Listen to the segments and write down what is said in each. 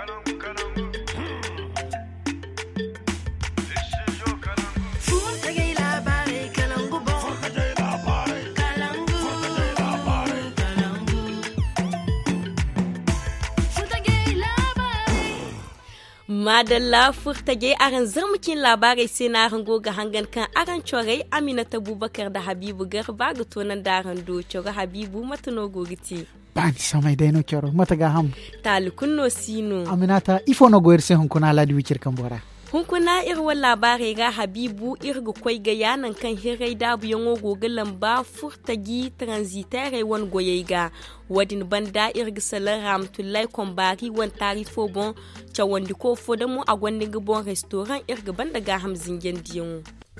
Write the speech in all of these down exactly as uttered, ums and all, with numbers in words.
Madalla furtage aran zarmukin labarai sai na hango ga hangan kan aran corai Aminata Bubakar da Habibu Garba ga tonan daran do cora Habibu matano gogiti. Bani samai dai no kyoro mata ga ham. Talukunno sino. Aminata ifo no goyer sai hunkuna ladi wikir kan bora. Hunkuna irwan labarai ga Habibu irga kwai ga yanan kan hirai dabu yango gogilan ba furtagi transitaire wan goyega wadin banda irga salar ramtullai kombari wan tarifo bon cawandi ko fodamu a gwandin bon restaurant irga banda ga hamzin gendiyon.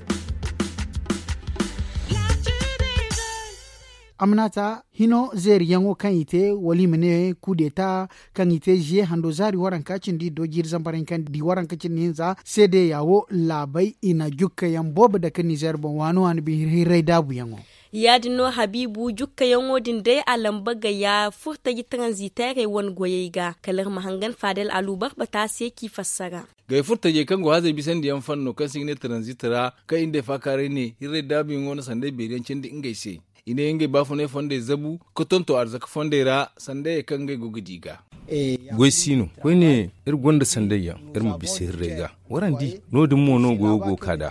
Aminata hino zeri yango kan ite wali mene kudeta kan ite je hando zari waran kacin di dogir zambarin kan di waran kacin ninza sede yawo labai ina jukka yan bob da kan Niger bon wano an bi hirai dabu yango. Yadino Habibu jukka yango din dai alambaga ya furta yi transitaire wan goyega kalar mahangan Fadel Alubar bata sai ki fassara. Ga furta je kan go hazai bisan da yan fanno kan signe transitara ka inde fakare ne hirai dabu yango na sande beriyancin di ingaise. Ine yenge bafune fonde zabu kotonto arzaka fonde ra sande kange gugudiga goy sino koyne ir gonda sandeya ir mu bisir rega warandi no dum mono go go kada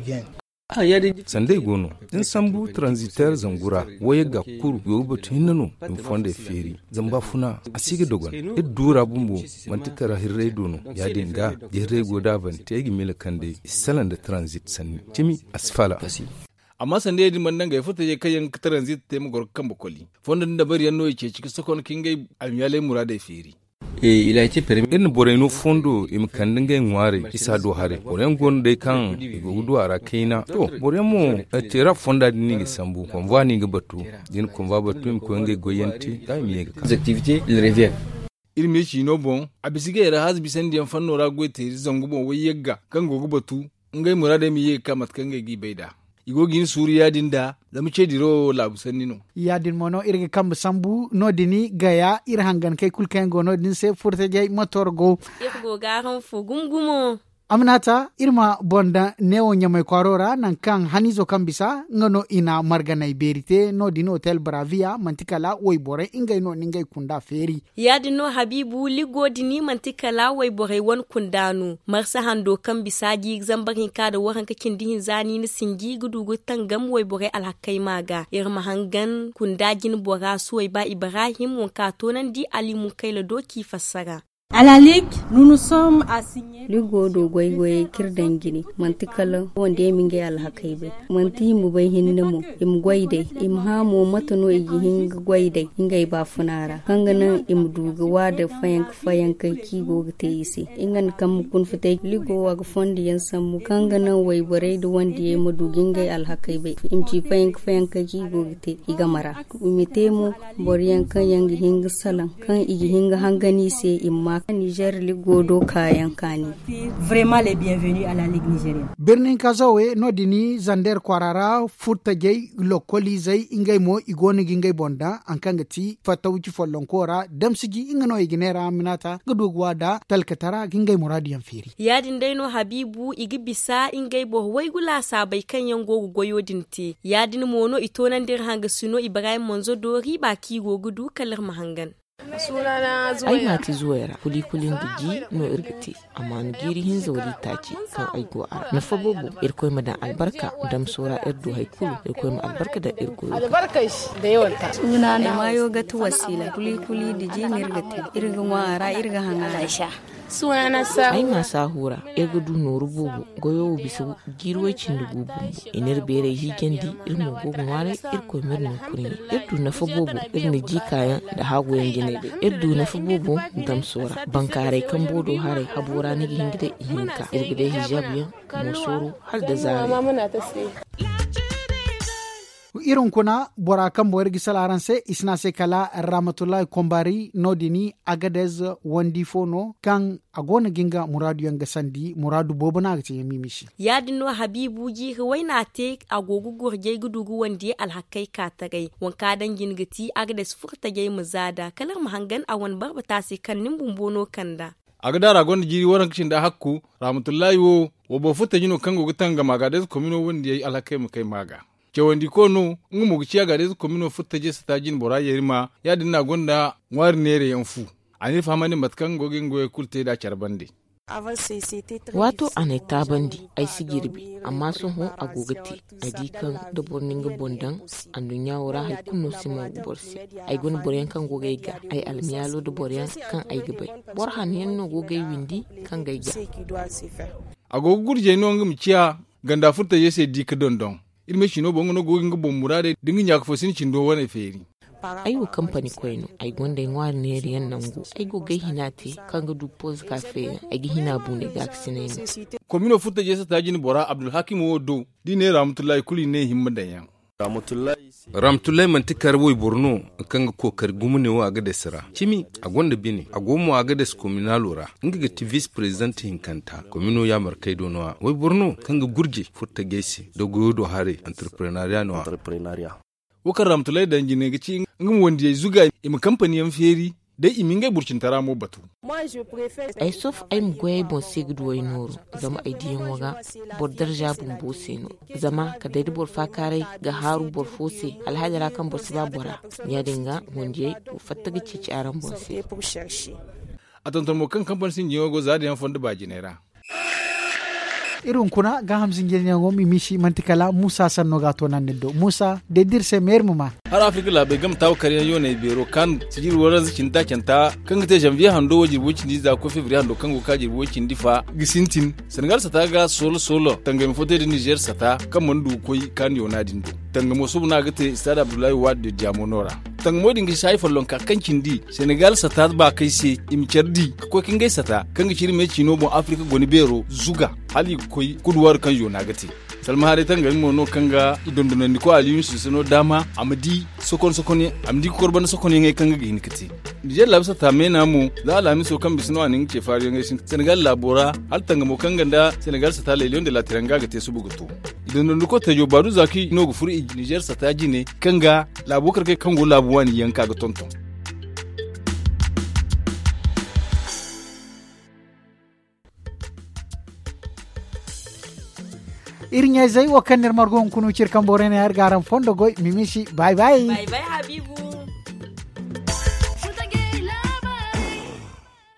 ah yadi sande gono din sambu transitaire zangura wayaga kuru yobo tinano dum fonde feri zamba funa asige dogon ir dura bumbu mantikara hirre dono yadi nga hirre goda ban tegi mil kande salanda transit sanni timi asfala amma sande yadin mandan ga futa je kayan transit te mu gor kan bokoli fondan da bari yanno yake cikin sakon kingai almiyale murada feri e ila ce permi in boreno fondo im kandinga ngware isa do hare boren gon de kan go do ara kaina to boremo tera fonda ni ngi sambu konva ni ngi batu din konva batu im ko ngi goyenti da mi ga activité il revient il me shi no bon abisige era hazbi sandiyan fanno ra goite zangu bon wayega kan go batu ngai murada mi ye kamat kan ngi gibaida igogin suriya dinda zamu ce diro labu sannino yadin mono irga kam sambu no dini gaya ir hangan kai kulken go no din se furta jay motor go irgo garan fu gungumo Aminata irma bonda neo nyamay kwarora nan kan hanizo kan bisa ngono ina marganay berite no dino hotel Bravia mantikala way bore ingay no ningay kunda feri yadino Habibu ligo dini mantikala way bore won kundanu marsa hando kan bisa gi zambarin ka da waran kakin dihin zani ni singi gudugu tangam way bore alhakai maga irma hangan kundagin bora suway ba Ibrahim won ka tonan di Ali mun kai la doki fassara. À la Ligue, nous nous sommes assignés. Ligo do goy goy kirdan gini mantikala wonde minge alhakaibe manti mu bai hinnamo im goyde im hamo matano igi hinga goyde hinga ba funara kangana im duga wada fayank fayank ki go gite isi ingan kam kun fite ligo wa fondi yan samu kangana way bare do wonde mu duginga alhakaibe im ci fayank fayank ki go gite iga mara mitemo boriyan kan yangi hinga salan kan igi hinga hangani se imma Niger ligo do kayan kani vraiment les bienvenus à la Ligue nigérienne. Birnin Kazawe no dini zander kwarara furta jey lokoli zai ingay mo igoni gingay bonda ankangati fatawci follonkora damsigi ingano iginera Aminata gudugwa da talkatara gingay muradiyan firi yadin daino Habibu igi bisa ingay bo waygula sabai kan yango goyo dinti yadin mono itonan dir hanga suno Ibrahim Monzo dori baki go gudu kalar mahangan ai mati zuwaira kuli kulin digi no irgiti amma no giri hin zawli taki kan ai go ara na fa bobo irkoy madan albarka dam sura irdu haykulu irkoy ma albarka da irko albarka da yawanta suna na mayo gatu wasila kuli kuli digi nirgati irga wara irga hanga Aisha suna na sa ai ma sahura irga du no rububu goyo bisu girwacin da gubu inir bere higendi irmu gogo ware irkoy mirna kurin irdu na fa bobo irni jikayan da hagoyen gine irdu na fa bobo dam sura bankare kan bodo hare habura ni gingide hinka irgide hijabiyan musoro har da zare mama muna ta sai irin kuna bora kan boyar gisalaran se isna se kala Ramatullahi Kombari nodini Agadez wandi fono kan agona ginga muradu yanga sandi muradu bobana ga yemi mishi yadino Habibu ji waina te agogu gurge gudugu wandi alhakai katagai wanka dan gingati Agadez furta gai muzada kalar mahangan awan barbata se kan nimbun bono kanda aga dara gonda jiri waran kishin da hakku rahmatullahi wo wo bo futa jino kango gutanga maga da komino wanda yayi alakai mu kai maga ke wandi kono ngumu gici ga da komino futa je sta jin bora yerima ya dinna gonda war nere yanfu ani famani matkan gogin goye kulte da charbande wato anai tabandi ai sigirbi amma sun hu a gogati a dikan da bornin ga bondan an dunya wura hay kunno simo borsi ai gon boryan kan gogai ga ai almiyalo da boryan kan ai gabai bor han yanno gogai windi kan gaiga agogo gurje no ngum ciya ganda furta yese dika dondon ilme shino bongo no gogin ga bommurade dingin yak fosin cindo wane feri aiwo kamfani koyno ay gonda ngwar ne riyan nangu ay go gai hinate kanga du pose cafe ay gi hina bunde ga sinene komino futta jesa tajini bora abdul hakim wodo dine rahmatullahi kuli ne himma dayan rahmatullahi ramtullahi mantikar boy borno kanga kokar gumune wa ga desira cimi a gonda bini a gomo a ga des communalora inga ga vice president hinkanta komino ya markai donowa wai borno kanga gurje futta gesi do godo hare entrepreneuria no entrepreneuria wakar ramtulai da jine gici ngum wanda ya zuga im kamfani yan feri dai imin ga burcin tara mo batu ai sof ai mgoy bon sigdu way nuru zama ai diyan waga bor darja bun boseno zama ka dai bor fakare ga haru bor fose alhajara kan bor siba bora ya dinga wonje fatta gici ci aran bonse atonton mo kan kamfani sin jiwa go zadi yan fonda ba jinera irin kuna ga hamsin gilnya ngomi mishi mantikala Musa sanno ga to nan do Musa de dirse mermuma har Afrika la be gam taw kare yo ne bero kan tijir woran zikin ta kenta kan ta janvier hando waji wucin di za ko fevrier hando kan go kaji wucin di fa gisintin Senegal sata ga solo solo tangam fote de Niger sata kan mandu koy kan yo na dindo tangamo subna ga te Stade Abdoulaye Wade Diamonora tangamo dingi sai fallon ka kancin di Senegal sata ba kai se imcerdi ko kin gai sata kan ga shirme chino bon Afrika goni bero zuga hali koy kuduwar kan yo na gati salma hare tanga mo no kanga idondono ni ko aliyu su sono dama amdi sokon sokoni amdi korban sokoni ngai kanga gini kati Niger labsa ta mena mu za la mi so kan bisno anin ce fari ngai sin Senegal labora hal tanga mo kanga da Senegal sa ta lelion de la teranga gate su bugutu idondono ko tajo baru zaki no gufuri Niger sa ta jine kanga labokar kai kango labuwani yanka ga tonton irin zai wa kan nirmar gon kunu cirkan borene har garan fondo goy mimishi bye bye bye bye habibu